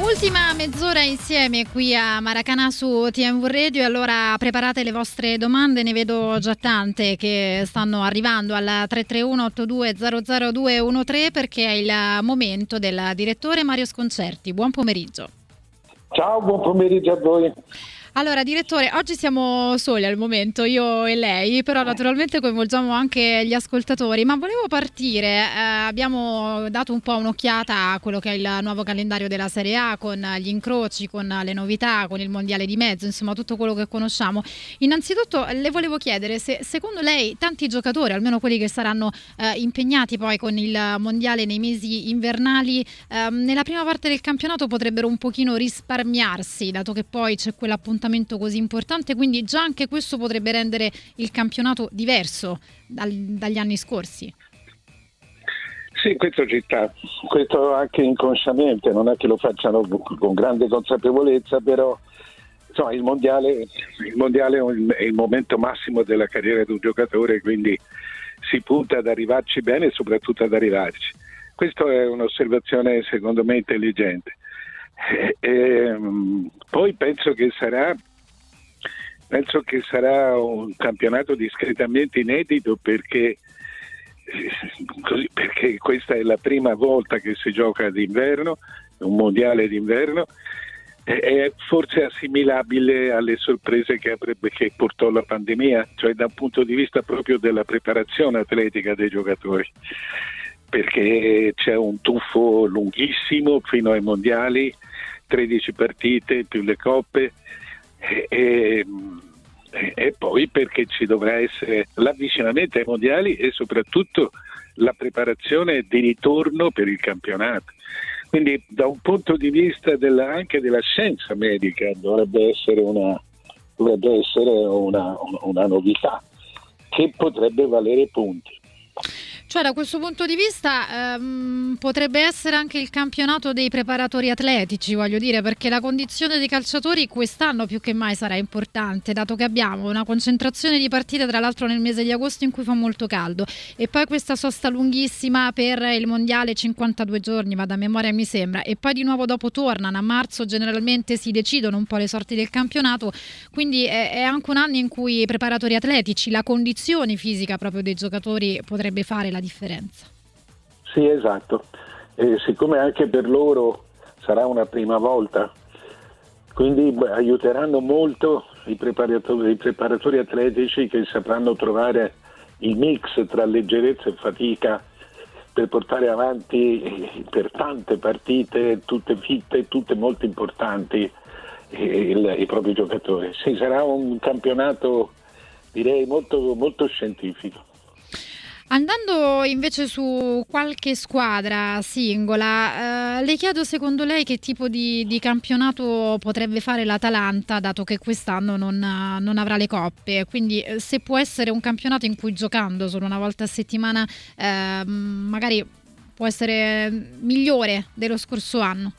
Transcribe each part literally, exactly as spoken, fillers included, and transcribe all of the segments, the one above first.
Ultima mezz'ora insieme qui a Maracanã su T M V Radio, allora preparate le vostre domande, ne vedo già tante che stanno arrivando al tre tre uno otto due zero zero due uno tre perché è il momento del direttore Mario Sconcerti. Buon pomeriggio. Ciao, buon pomeriggio a voi. Allora direttore, oggi siamo soli al momento, io e lei, però naturalmente coinvolgiamo anche gli ascoltatori, ma volevo partire, eh, abbiamo dato un po' un'occhiata a quello che è il nuovo calendario della Serie A, con gli incroci, con le novità, con il mondiale di mezzo, insomma tutto quello che conosciamo. Innanzitutto le volevo chiedere se secondo lei tanti giocatori, almeno quelli che saranno eh, impegnati poi con il mondiale nei mesi invernali, eh, nella prima parte del campionato potrebbero un pochino risparmiarsi, dato che poi c'è quell'appuntamento così importante, quindi già anche questo potrebbe rendere il campionato diverso dal, dagli anni scorsi. Sì, questo ci sta, questo anche inconsciamente, non è che lo facciano con grande consapevolezza, però insomma, il mondiale, il mondiale è il momento massimo della carriera di un giocatore, quindi si punta ad arrivarci bene e soprattutto ad arrivarci. Questa è un'osservazione secondo me intelligente. E, e, poi penso che sarà penso che sarà un campionato discretamente inedito perché, così, perché questa è la prima volta che si gioca d'inverno, un mondiale d'inverno, e è forse assimilabile alle sorprese che, avrebbe, che portò la pandemia, cioè da un punto di vista proprio della preparazione atletica dei giocatori, perché c'è un tuffo lunghissimo fino ai mondiali, tredici partite più le coppe e, e, e poi perché ci dovrà essere l'avvicinamento ai mondiali e soprattutto la preparazione di ritorno per il campionato. Quindi da un punto di vista della, anche della scienza medica dovrebbe essere una, dovrebbe essere una, una novità che potrebbe valere punti. Cioè da questo punto di vista ehm, potrebbe essere anche il campionato dei preparatori atletici, voglio dire, perché la condizione dei calciatori quest'anno più che mai sarà importante, dato che abbiamo una concentrazione di partite tra l'altro nel mese di agosto in cui fa molto caldo e poi questa sosta lunghissima per il mondiale, cinquantadue giorni, ma da memoria mi sembra, e poi di nuovo dopo tornano, a marzo generalmente si decidono un po' le sorti del campionato, quindi è, è anche un anno in cui i preparatori atletici, la condizione fisica proprio dei giocatori potrebbe fare la differenza. Sì, esatto, e siccome anche per loro sarà una prima volta, quindi aiuteranno molto i preparatori, i preparatori atletici che sapranno trovare il mix tra leggerezza e fatica per portare avanti per tante partite, tutte fitte, tutte molto importanti, il, i propri giocatori. Sì, sarà un campionato direi molto, molto scientifico. Andando invece su qualche squadra singola, eh, le chiedo secondo lei che tipo di, di campionato potrebbe fare l'Atalanta, dato che quest'anno non, non avrà le coppe, quindi eh, se può essere un campionato in cui giocando solo una volta a settimana eh, magari può essere migliore dello scorso anno.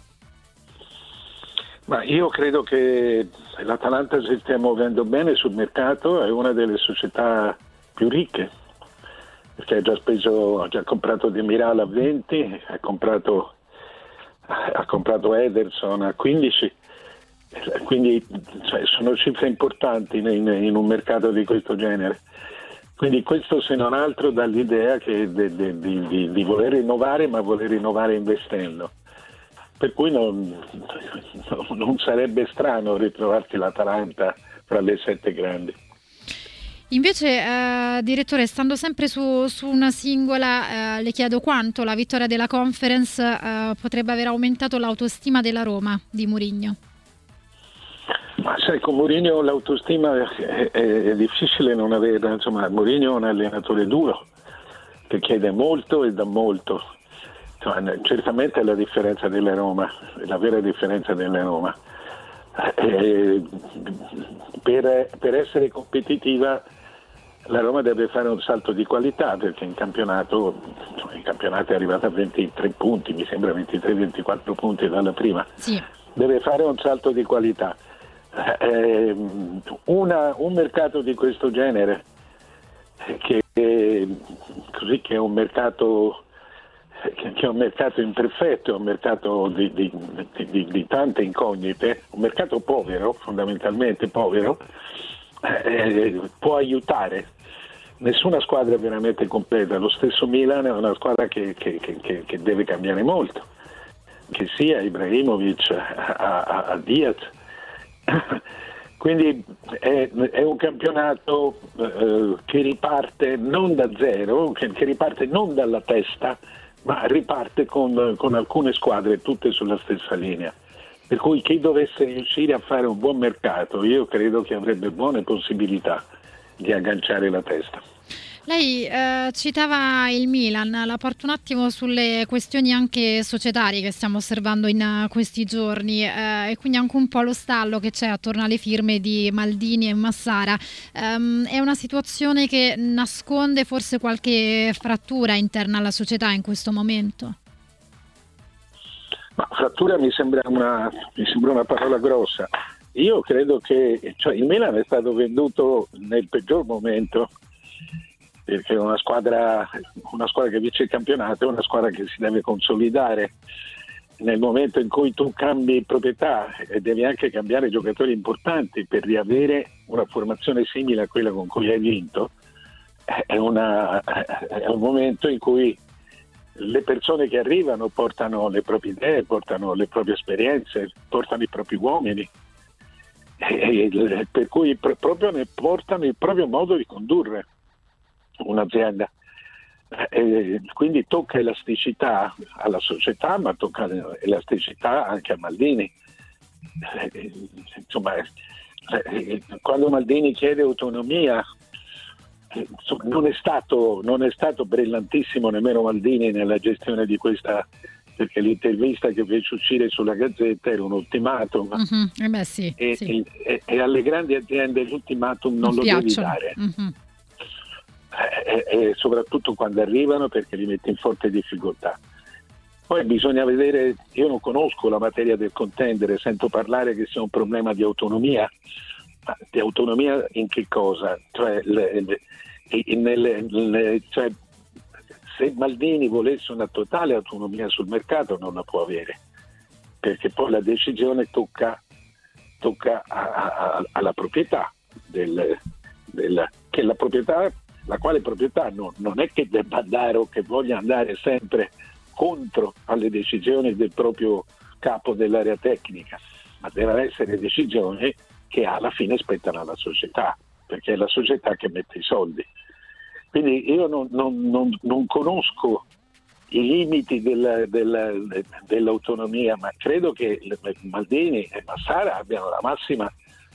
Ma io credo che l'Atalanta si stia muovendo bene sul mercato, è una delle società più ricche, perché ha già speso, ha già comprato Demiral a venti, ha comprato, ha comprato Ederson a quindici, quindi cioè, sono cifre importanti in, in un mercato di questo genere. Quindi questo se non altro dà l'idea che de, de, di, di, di voler rinnovare, ma voler rinnovare investendo. Per cui non, non sarebbe strano ritrovarti l'Atalanta fra le sette grandi. Invece, eh, direttore, stando sempre su, su una singola, eh, le chiedo quanto la vittoria della Conference eh, potrebbe aver aumentato l'autostima della Roma di Mourinho. Ma sai, con Mourinho l'autostima è, è, è difficile non averla, insomma, Mourinho è un allenatore duro che chiede molto e dà molto. Insomma, certamente è la differenza della Roma, è la vera differenza della Roma. Eh, per, per essere competitiva la Roma deve fare un salto di qualità, perché in campionato, in campionato è arrivata a ventitré punti, mi sembra ventitré ventiquattro punti dalla prima. Sì. Deve fare un salto di qualità. Eh, una, un mercato di questo genere, che, così che è un mercato che è un mercato imperfetto, è un mercato di, di, di, di tante incognite, un mercato povero, fondamentalmente povero, eh, può aiutare. Nessuna squadra è veramente completa, lo stesso Milan è una squadra che, che, che, che deve cambiare molto, che sia Ibrahimovic a, a, a Diaz. Quindi è, è un campionato eh, che riparte non da zero, che, che riparte non dalla testa, ma riparte con, con alcune squadre tutte sulla stessa linea. Per cui chi dovesse riuscire a fare un buon mercato, io credo che avrebbe buone possibilità di agganciare la testa. Lei eh, citava il Milan, la porto un attimo sulle questioni anche societarie che stiamo osservando in uh, questi giorni eh, e quindi anche un po' lo stallo che c'è attorno alle firme di Maldini e Massara. Um, è una situazione che nasconde forse qualche frattura interna alla società in questo momento? Ma frattura mi sembra una, mi sembra una parola grossa. Io credo che cioè, il Milan è stato venduto nel peggior momento, perché una squadra, una squadra che vince il campionato è una squadra che si deve consolidare. Nel momento in cui tu cambi proprietà e devi anche cambiare giocatori importanti per riavere una formazione simile a quella con cui hai vinto, è, una, è un momento in cui le persone che arrivano portano le proprie idee, portano le proprie esperienze, portano i propri uomini, e, e, per cui pr- proprio ne portano il proprio modo di condurre un'azienda. E quindi tocca elasticità alla società, ma tocca elasticità anche a Maldini. Insomma, quando Maldini chiede autonomia, non è stato non è stato brillantissimo nemmeno Maldini nella gestione di questa, perché l'intervista che fece uscire sulla Gazzetta era un ultimatum. Mm-hmm. Eh beh, sì, e, sì. E, e alle grandi aziende l'ultimatum non, non lo piacciono. Devi dare. Mm-hmm. E, e soprattutto quando arrivano, perché li mette in forte difficoltà. Poi bisogna vedere, io non conosco la materia del contendere, sento parlare che sia un problema di autonomia. Ma di autonomia in che cosa? Cioè, le, le, nelle, le, cioè se Maldini volesse una totale autonomia sul mercato non la può avere, perché poi la decisione tocca, tocca a, a, alla proprietà del, del, che la proprietà la quale proprietà no, non è che debba andare o che voglia andare sempre contro alle decisioni del proprio capo dell'area tecnica, ma devono essere decisioni che alla fine spettano alla società, perché è la società che mette i soldi. Quindi io non, non, non, non conosco i limiti del, del, dell'autonomia, ma credo che Maldini e Massara abbiano la massima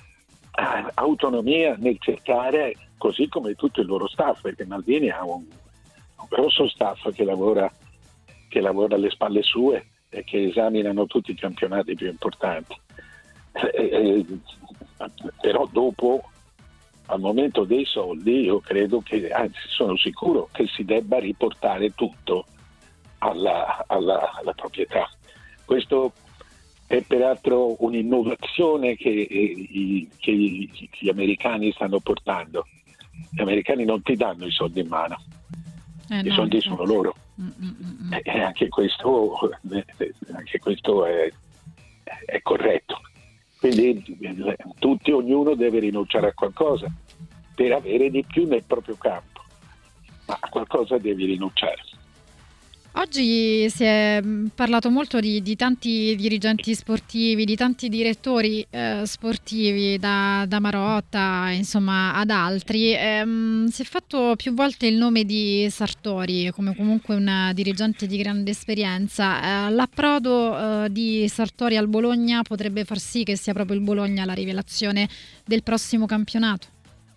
autonomia nel cercare, così come tutto il loro staff, perché Maldini ha un, un grosso staff che lavora, che lavora alle spalle sue e che esaminano tutti i campionati più importanti. E, e, però dopo, al momento dei soldi, io credo che, anzi sono sicuro che si debba riportare tutto alla, alla, alla proprietà. Questo è peraltro un'innovazione che, eh, che gli americani stanno portando. Gli americani non ti danno i soldi in mano, eh i no, soldi sono loro. Mm-mm. E anche questo, anche questo è, è corretto. Quindi tutti, ognuno deve rinunciare a qualcosa per avere di più nel proprio campo, ma a qualcosa devi rinunciare. Oggi si è parlato molto di, di tanti dirigenti sportivi, di tanti direttori eh, sportivi, da, da Marotta insomma ad altri. Ehm, si è fatto più volte il nome di Sartori come comunque un dirigente di grande esperienza. Eh, l'approdo eh, di Sartori al Bologna potrebbe far sì che sia proprio il Bologna la rivelazione del prossimo campionato?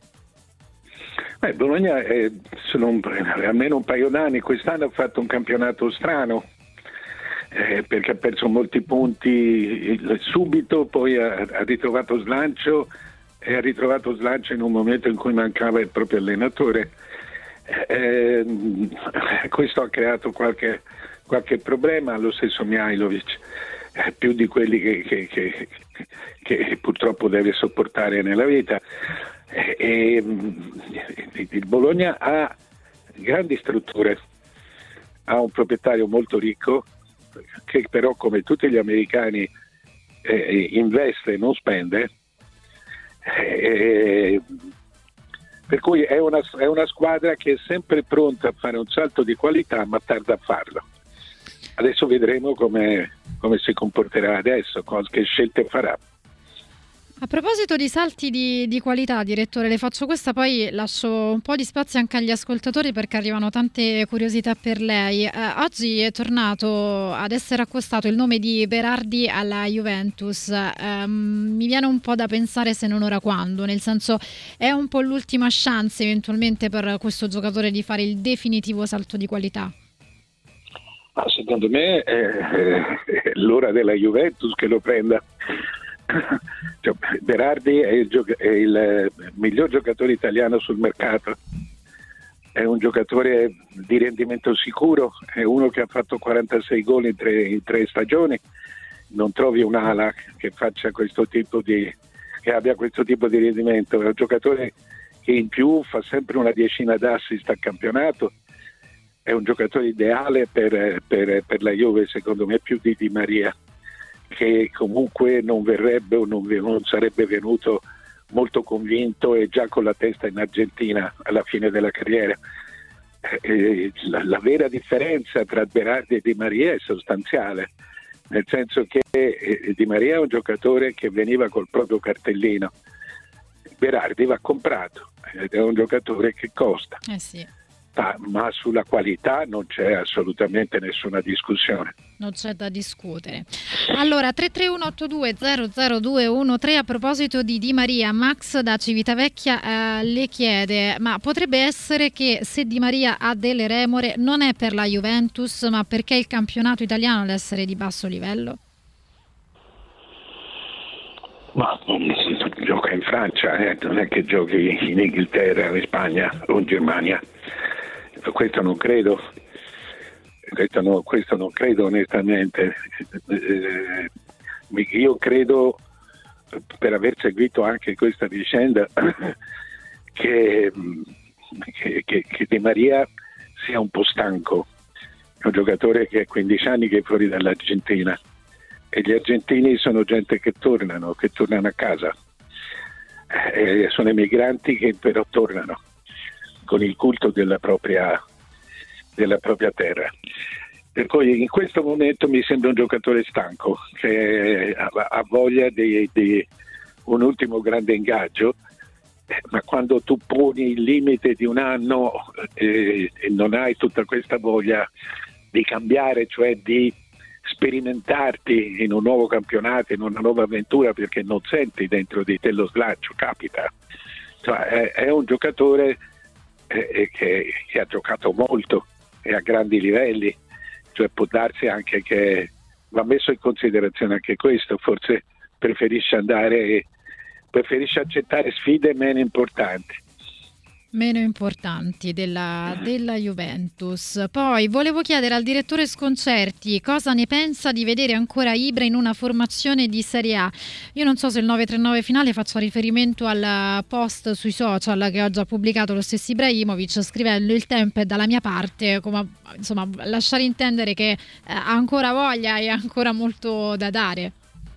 Beh, Bologna è, sono un, almeno un paio d'anni, quest'anno ha fatto un campionato strano, eh, perché ha perso molti punti subito, poi ha, ha ritrovato slancio e ha ritrovato slancio in un momento in cui mancava il proprio allenatore. Eh, questo ha creato qualche, qualche problema, lo stesso Mihajlovic, eh, più di quelli che, che, che, che purtroppo deve sopportare nella vita. E, e, il Bologna ha grandi strutture, ha un proprietario molto ricco che però, come tutti gli americani, eh, investe e non spende, eh, per cui è una, è una squadra che è sempre pronta a fare un salto di qualità ma tarda a farlo. Adesso vedremo come, come si comporterà adesso, che scelte farà. A proposito di salti di, di qualità, direttore, le faccio questa, poi lascio un po' di spazio anche agli ascoltatori perché arrivano tante curiosità per lei. Eh, oggi è tornato ad essere accostato il nome di Berardi alla Juventus. Eh, mi viene un po' da pensare se non ora quando, nel senso, è un po' l'ultima chance eventualmente per questo giocatore di fare il definitivo salto di qualità? Ah, secondo me è, è l'ora della Juventus che lo prenda. Cioè, Berardi è il, gioc- è il miglior giocatore italiano sul mercato, è un giocatore di rendimento sicuro, è uno che ha fatto quarantasei gol in tre, in tre stagioni. Non trovi un'ala che faccia questo tipo di che abbia questo tipo di rendimento. È un giocatore che in più fa sempre una decina d'assist al campionato, è un giocatore ideale per, per, per la Juve, secondo me, più di Di Maria, che comunque non verrebbe o non, non sarebbe venuto molto convinto e già con la testa in Argentina alla fine della carriera. Eh, la, la vera differenza tra Berardi e Di Maria è sostanziale, nel senso che eh, Di Maria è un giocatore che veniva col proprio cartellino, Berardi va comprato ed è un giocatore che costa. Eh sì. Ma sulla qualità non c'è assolutamente nessuna discussione. Non c'è da discutere. Allora, tre tre uno otto due zero zero due uno tre, a proposito di Di Maria, Max da Civitavecchia eh, le chiede: ma potrebbe essere che se Di Maria ha delle remore non è per la Juventus, ma perché il campionato italiano deve essere di basso livello? Ma gioca in Francia, eh? Non è che giochi in Inghilterra, in Spagna o in Germania. Questo non credo, questo, no, questo non credo onestamente. Eh, io credo, per aver seguito anche questa vicenda, che, che, che, che Di Maria sia un po' stanco. È un giocatore che ha quindici anni che è fuori dall'Argentina e gli argentini sono gente che tornano, che tornano a casa. Eh, sono emigranti che però tornano con il culto della propria, della propria terra. Per cui in questo momento mi sembra un giocatore stanco, che ha, ha voglia di, di un ultimo grande ingaggio, eh, ma quando tu poni il limite di un anno eh, e non hai tutta questa voglia di cambiare, cioè di sperimentarti in un nuovo campionato, in una nuova avventura, perché non senti dentro di te lo slancio, capita. Cioè, è, è un giocatore eh, che, che ha giocato molto e a grandi livelli, cioè può darsi anche che va messo in considerazione anche questo, forse preferisce andare, preferisce accettare sfide meno importanti. Meno importanti della, della Juventus. Poi volevo chiedere al direttore Sconcerti cosa ne pensa di vedere ancora Ibra in una formazione di Serie A. Io non so se il nove tre nove finale faccia riferimento al post sui social che ho già pubblicato lo stesso Ibrahimovic, scrivendo: il tempo è dalla mia parte, come insomma lasciare intendere che eh, ha ancora voglia e ha ancora molto da dare.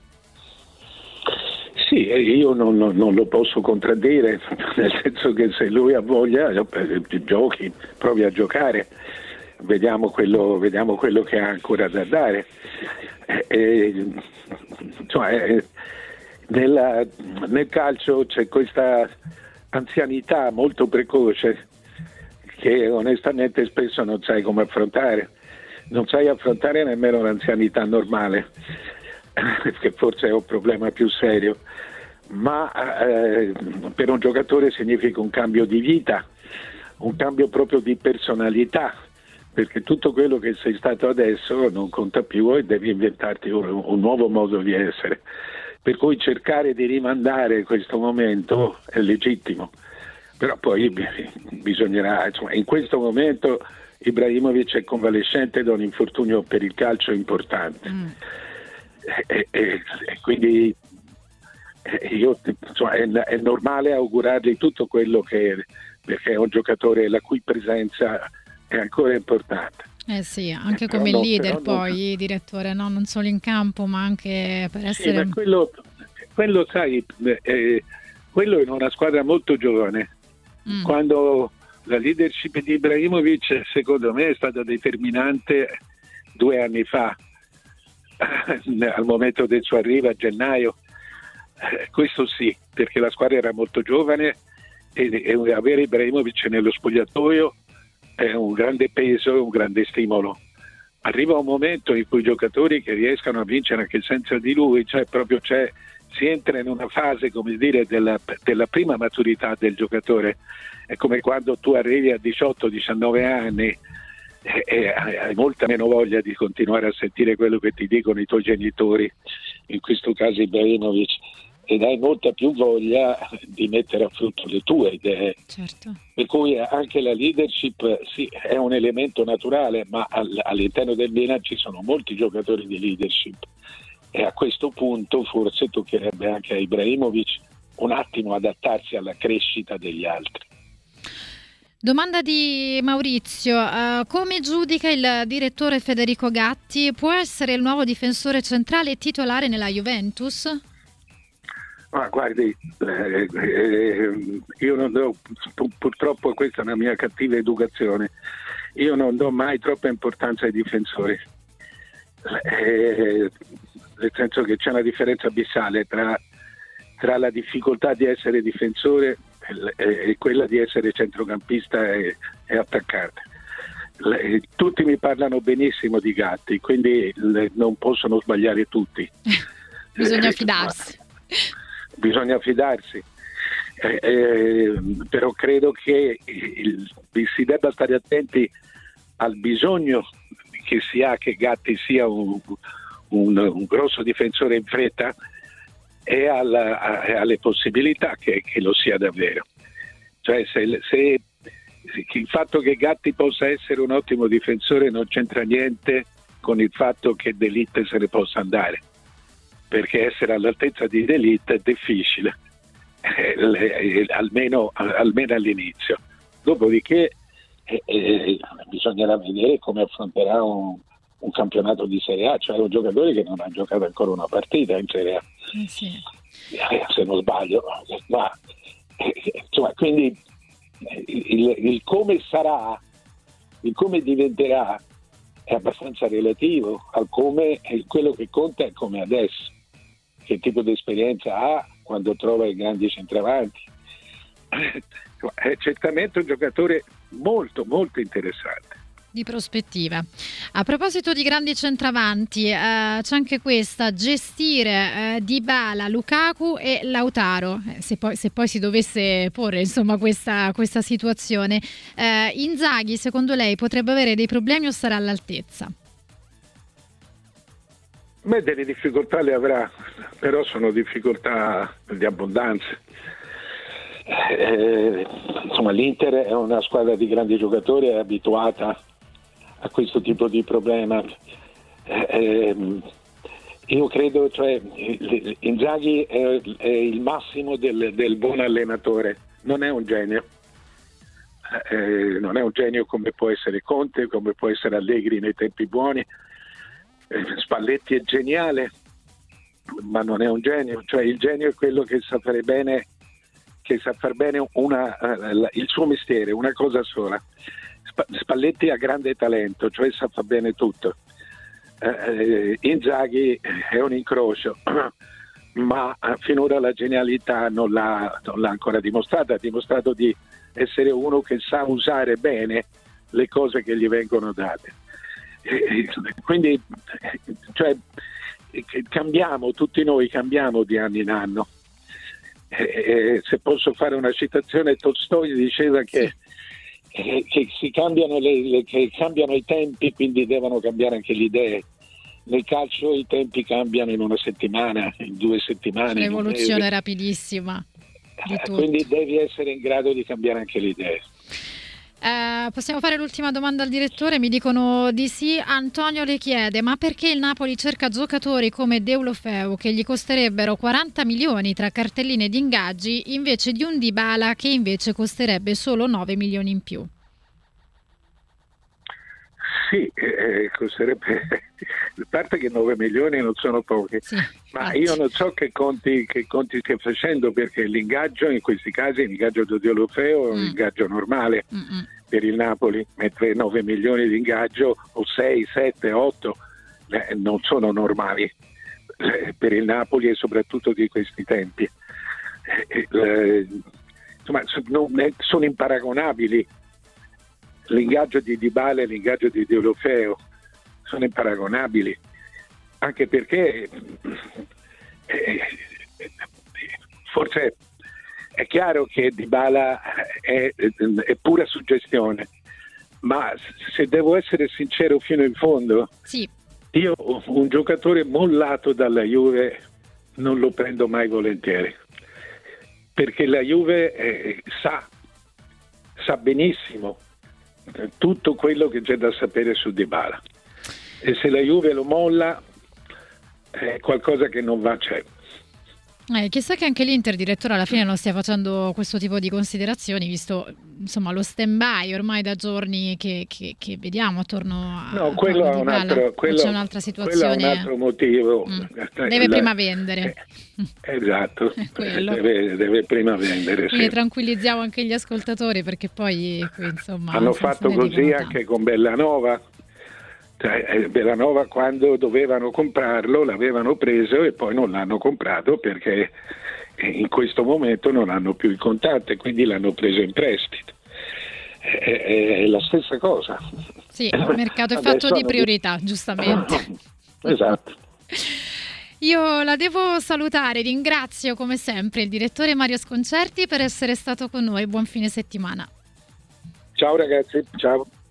Sì, io non, non, non lo posso contraddire, nel senso che se lui ha voglia, giochi, provi a giocare, vediamo quello, vediamo quello che ha ancora da dare. E, cioè, nella, nel calcio c'è questa anzianità molto precoce che onestamente spesso non sai come affrontare, non sai affrontare nemmeno l'anzianità normale, che forse è un problema più serio, ma eh, per un giocatore significa un cambio di vita, un cambio proprio di personalità, perché tutto quello che sei stato adesso non conta più e devi inventarti un, un nuovo modo di essere, per cui cercare di rimandare questo momento è legittimo, però poi bisognerà, insomma, in questo momento Ibrahimovic è convalescente da un infortunio per il calcio importante. Mm. E, e, e quindi e io, insomma, è, è normale augurargli tutto quello che, perché è un giocatore la cui presenza è ancora importante. Eh sì, anche Però come no, leader però non- poi, direttore, no? Non solo in campo, ma anche per Sì, essere... ma quello, quello sai, eh, quello in una squadra molto giovane. Mm. Quando la leadership di Ibrahimovic, secondo me, è stata determinante due anni fa, al momento del suo arrivo a gennaio. Eh, questo sì, perché la squadra era molto giovane e, e avere Ibrahimovic nello spogliatoio è un grande peso e un grande stimolo. Arriva un momento in cui i giocatori che riescano a vincere anche senza di lui, cioè proprio c'è, si entra in una fase, come dire, della, della prima maturità del giocatore. È come quando tu arrivi a diciotto diciannove anni e, e hai molta meno voglia di continuare a sentire quello che ti dicono i tuoi genitori, in questo caso Ibrahimovic, ed hai molta più voglia di mettere a frutto le tue idee. Certo. Per cui anche la leadership sì, è un elemento naturale, ma all'interno del Milan ci sono molti giocatori di leadership e a questo punto forse toccherebbe anche a Ibrahimovic un attimo adattarsi alla crescita degli altri. Domanda di Maurizio, uh, come giudica il direttore Federico Gatti? Può essere il nuovo difensore centrale titolare nella Juventus? Ma guardi, eh, eh, io non do, purtroppo questa è una mia cattiva educazione, io non do mai troppa importanza ai difensori, eh, nel senso che c'è una differenza abissale tra, tra la difficoltà di essere difensore e, e quella di essere centrocampista e, e attaccante. Le, tutti mi parlano benissimo di Gatti, quindi le, non possono sbagliare tutti. Bisogna fidarsi. Bisogna fidarsi, eh, eh, però credo che il, si debba stare attenti al bisogno che si ha che Gatti sia un, un, un grosso difensore in fretta e alla, a, alle possibilità che, che lo sia davvero. Cioè se, se il fatto che Gatti possa essere un ottimo difensore non c'entra niente con il fatto che De Ligt se ne possa andare, perché essere all'altezza di De Ligt è difficile, eh, almeno, almeno all'inizio. Dopodiché eh, eh, bisognerà vedere come affronterà un, un campionato di Serie A, cioè un giocatore che non ha giocato ancora una partita in Serie A, eh sì. eh, se non sbaglio. Ma, eh, insomma, quindi il, il come sarà, il come diventerà è abbastanza relativo al come, quello che conta è come adesso. Che tipo di esperienza ha quando trova i grandi centravanti. È certamente un giocatore molto molto interessante. Di prospettiva. A proposito di grandi centravanti, eh, c'è anche questa, gestire eh, Dybala, Lukaku e Lautaro, eh, se, poi, se poi si dovesse porre insomma questa, questa situazione. Eh, Inzaghi secondo lei potrebbe avere dei problemi o sarà all'altezza? Beh, delle difficoltà le avrà, però sono difficoltà di abbondanza. Eh, insomma, l'Inter è una squadra di grandi giocatori, è abituata a questo tipo di problema. Eh, io credo, cioè, Inzaghi è, è il massimo del, del buon allenatore, non è un genio. Eh, non è un genio come può essere Conte, come può essere Allegri nei tempi buoni. Spalletti è geniale, ma non è un genio, cioè il genio è quello che sa fare bene, che sa far bene una, uh, il suo mestiere, una cosa sola. Spalletti ha grande talento, cioè sa far bene tutto. Uh, Inzaghi è un incrocio, ma finora la genialità non l'ha, non l'ha ancora dimostrata, ha dimostrato di essere uno che sa usare bene le cose che gli vengono date. Quindi cioè, cambiamo, tutti noi cambiamo di anno in anno. E, se posso fare una citazione, Tolstoi diceva che, che, che si cambiano le, le, che cambiano i tempi, quindi devono cambiare anche le idee. Nel calcio i tempi cambiano in una settimana, in due settimane. L'evoluzione è rapidissima di tutto. Quindi devi essere in grado di cambiare anche le idee. Eh, possiamo fare l'ultima domanda al direttore? Mi dicono di sì. Antonio le chiede: ma perché il Napoli cerca giocatori come Deulofeu che gli costerebbero quaranta milioni tra cartelline ed ingaggi invece di un Dybala che invece costerebbe solo nove milioni in più? sì, eh, costerebbe, a parte che nove milioni non sono pochi, sì, ma infatti. io non so che conti, che conti stia facendo, perché l'ingaggio in questi casi, l'ingaggio di Deulofeu è un Mm. ingaggio normale Mm-mm. per il Napoli, mentre nove milioni di ingaggio o sei, sette, otto eh, non sono normali eh, per il Napoli e soprattutto di questi tempi. Eh, eh, insomma, so- non è- sono imparagonabili. L'ingaggio di Dybala e l'ingaggio di Deulofeu sono imparagonabili, anche perché eh, forse è chiaro che Dybala è, è pura suggestione, ma se devo essere sincero fino in fondo, Sì, io un giocatore mollato dalla Juve non lo prendo mai volentieri, perché la Juve eh, sa, sa benissimo tutto quello che c'è da sapere su Dybala, e se la Juve lo molla è qualcosa che non va, c'è. eh, chissà che anche l'Inter direttore alla fine non stia facendo questo tipo di considerazioni, visto insomma lo stand-by ormai da giorni che, che, che vediamo attorno a No, quello attorno a è un Dybala. altro, O quello, c'è un'altra quello è situazione. un altro motivo. Mm. Eh, Deve la- prima vendere. eh, esatto, È quello. deve, deve prima vendere. Quindi Sì. tranquillizziamo anche gli ascoltatori, perché poi qui insomma Hanno se- fatto se ne così dicono anche tanti. con Bellanova. Cioè, eh, Bellanova, quando dovevano comprarlo, l'avevano preso e poi non l'hanno comprato perché eh, in questo momento non hanno più il contatto e quindi l'hanno preso in prestito. È, è- è la stessa cosa. Sì, il mercato è Adesso fatto di hanno- priorità, giustamente. Esatto. Io la devo salutare, ringrazio come sempre il direttore Mario Sconcerti per essere stato con noi. Buon fine settimana. Ciao ragazzi, ciao.